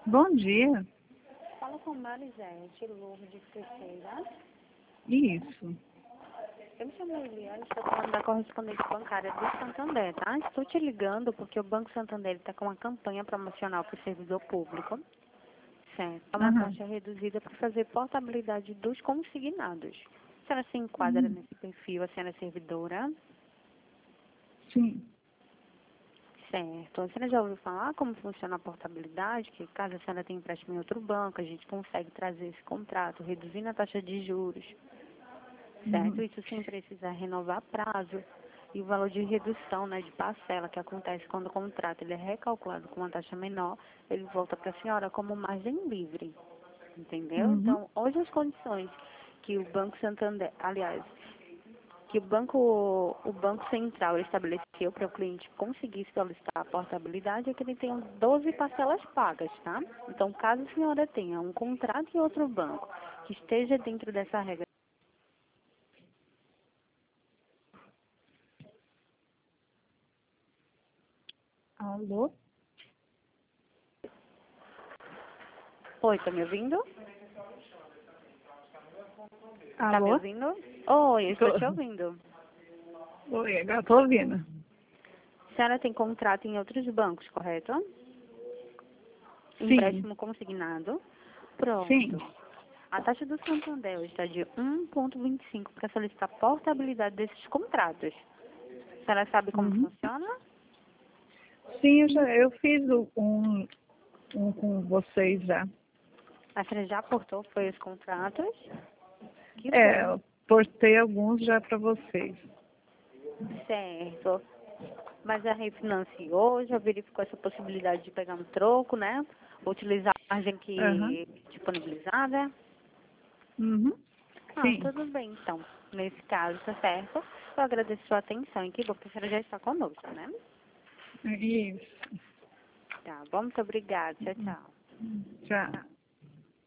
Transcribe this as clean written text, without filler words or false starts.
Bom dia. Fala com Marisete Lourdes Teixeira. Isso. Eu me chamo Eliane, estou falando da correspondente bancária do Santander, tá? Estou te ligando porque o Banco Santander está com uma campanha promocional para o servidor público, certo? É uma taxa reduzida para fazer portabilidade dos consignados. A senhora se enquadra nesse perfil, a senhora é servidora? Sim. Certo. A senhora já ouviu falar como funciona a portabilidade? Que caso a senhora tenha empréstimo em outro banco, a gente consegue trazer esse contrato, reduzindo a taxa de juros, certo? Isso sem precisar renovar prazo. E o valor de redução, né, de parcela, que acontece quando o contrato ele é recalculado com uma taxa menor, ele volta para a senhora como margem livre, entendeu? Então, hoje as condições que o Banco Santander, aliás, que o Banco Central estabeleceu para o cliente conseguir solicitar a portabilidade é que ele tenha 12 parcelas pagas, tá? Então, caso a senhora tenha um contrato em outro banco que esteja dentro dessa regra. Alô? Oi, tá me ouvindo? Tá me Alô? ouvindo? Oi, eu estou te ouvindo. Oi, agora tô ouvindo. A senhora tem contrato em outros bancos, correto? Sim. Empréstimo consignado. Pronto. Sim. A taxa do Santander está de 1,25 para solicitar portabilidade desses contratos. A senhora sabe como funciona? Sim, eu fiz um com vocês já. A senhora já aportou, foi os contratos? Que bom. Eu portei alguns já para vocês. Certo. Mas já refinanciou, já verificou essa possibilidade de pegar um troco, né? Utilizar a margem que disponibilizada? Ah, Sim. tudo bem, então. Nesse caso, tá certo. Eu agradeço a sua atenção e que bom que a senhora já está conosco, né? Isso. Tá bom, muito obrigada. Tchau, tchau. Tchau.